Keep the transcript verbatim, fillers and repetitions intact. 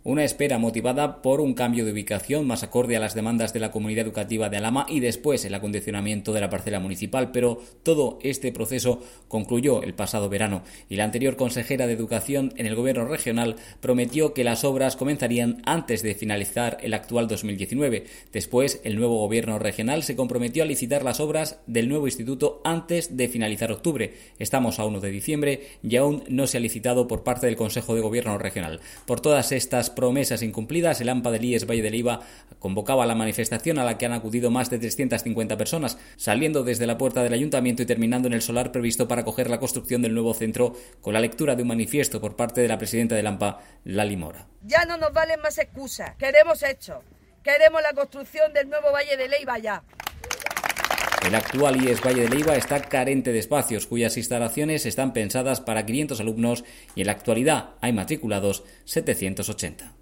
Una espera motivada por un cambio de ubicación más acorde a las demandas de la comunidad educativa de Alhama y después el acondicionamiento de la parcela municipal, pero todo este proceso concluyó el pasado verano y la anterior consejera de Educación en el Gobierno regional prometió que las obras comenzarían antes de finalizar el actual dos mil diecinueve. Después, el nuevo Gobierno regional se comprometió a licitar las obras del nuevo instituto antes de finalizar octubre. Estamos a uno de diciembre y aún no se ha licitado por parte del Consejo de Gobierno regional. Por todas estas promesas incumplidas, el AMPA del I E S Valle de Leiva convocaba la manifestación a la que han acudido más de trescientas cincuenta personas, saliendo desde la puerta del ayuntamiento y terminando en el solar previsto para acoger la construcción del nuevo centro, con la lectura de un manifiesto por parte de la presidenta del AMPA, Lali Mora. Ya no nos valen más excusas, queremos hechos, queremos la construcción del nuevo Valle de Leiva ya. El actual I E S Valle de Leiva está carente de espacios, cuyas instalaciones están pensadas para quinientos alumnos y en la actualidad hay matriculados setecientos ochenta.